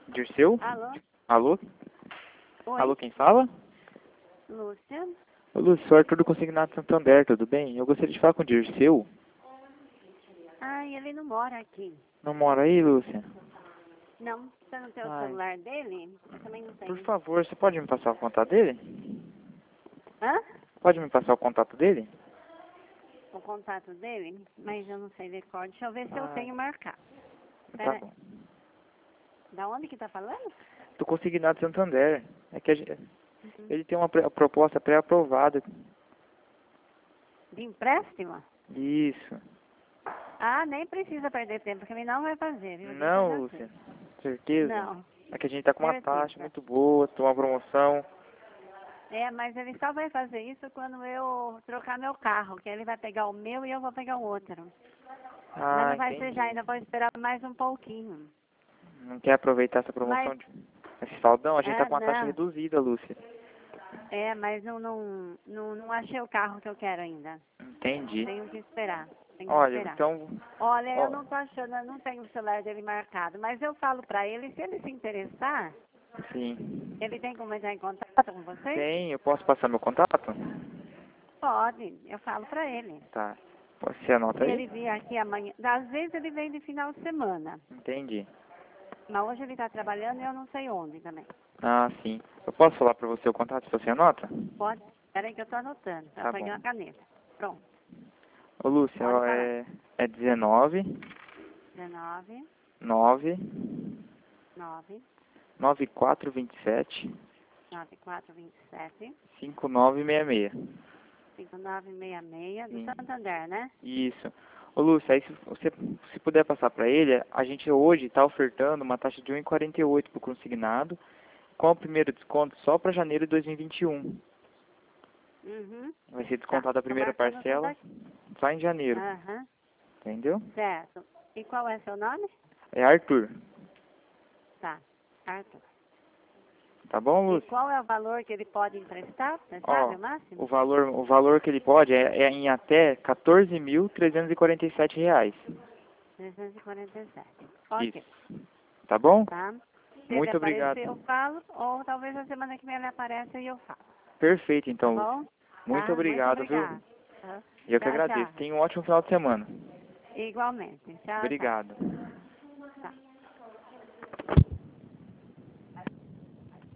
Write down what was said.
Dirceu? Alô? Alô? Oi? Alô, quem fala? Lúcia? Ô, Lúcio, sou Arthur do Consignado Santander, tudo bem? Eu gostaria de falar com o Dirceu. Ai, ele não mora aqui. Não mora aí, Lúcia? Não, você não tem o Ai. celular dele? Eu também não Por tenho. favor, você pode me passar o contato dele? Hã? Pode me passar o contato dele? O contato dele? Mas eu não sei decor. Deixa eu ver se eu Ai. tenho marcado. Tá Pera aí. bom. Da onde que tá falando? Do Consignado Santander. É que ele tem uma proposta pré-aprovada. De empréstimo? Isso. Ah, nem precisa perder tempo, porque ele não vai fazer, viu? Não, Deixa Lúcia. assim. Certeza? Não, É que a gente tá com uma certeza. taxa muito boa, tem uma promoção. É, mas ele só vai fazer isso quando eu trocar meu carro, que ele vai pegar o meu e eu vou pegar o outro. Mas Ah, não vai ser entendi. já, ainda vou esperar mais um pouquinho. Não quer aproveitar essa promoção Mas, esse faldão? A gente tá com uma taxa não. reduzida, Lúcia. É, mas não achei o carro que eu quero ainda. Entendi. Tenho que esperar. Tenho que Olha, esperar. então... Olha, eu ó, não tô achando, eu não tenho o celular dele marcado, mas eu falo pra ele, se ele se interessar, sim. ele tem como entrar em contato com vocês? Tem, eu posso passar meu contato? Pode, eu falo pra ele. Tá. Você anota Se aí? ele vier aqui amanhã, às vezes ele vem de final de semana, Entendi. mas hoje ele tá trabalhando e eu não sei onde também. Ah, sim. Eu posso falar pra você o contato se você anota? Pode? Peraí que eu tô anotando, Tá tá pegando bom. a caneta. Pronto. Ô, Lúcia, Pode ó, falar. é 19 19, 9 9, 9427 9427, 5966. 5966 do Sim. Santander, né? Isso. Ô, Lúcia, aí se você se puder passar para ele, a gente hoje está ofertando uma taxa de 1,48 por consignado, com o primeiro desconto só para janeiro de 2021. Uhum. Vai ser Tá. descontada a Tô primeira marcando tudo parcela aqui. só em janeiro, Aham. entendeu? Certo. E qual é seu nome? É Arthur, Tá. Arthur. tá bom, E Lúcia? qual é o valor que ele pode emprestar? Você sabe Ó, o máximo? o valor que ele pode é em até R$ 14.347. 347. Ok. Isso. Tá bom? Tá? Se ele Muito aparecer, obrigado. eu falo, ou talvez a semana que vem ele apareça e eu falo. Perfeito, Tá então, Lúcia. bom? Muito Tá? Muito obrigado, viu? obrigada. Tá? E eu que Tchau, agradeço. tchau. Tenha um ótimo final de semana. Igualmente. Tchau, tchau. Obrigado.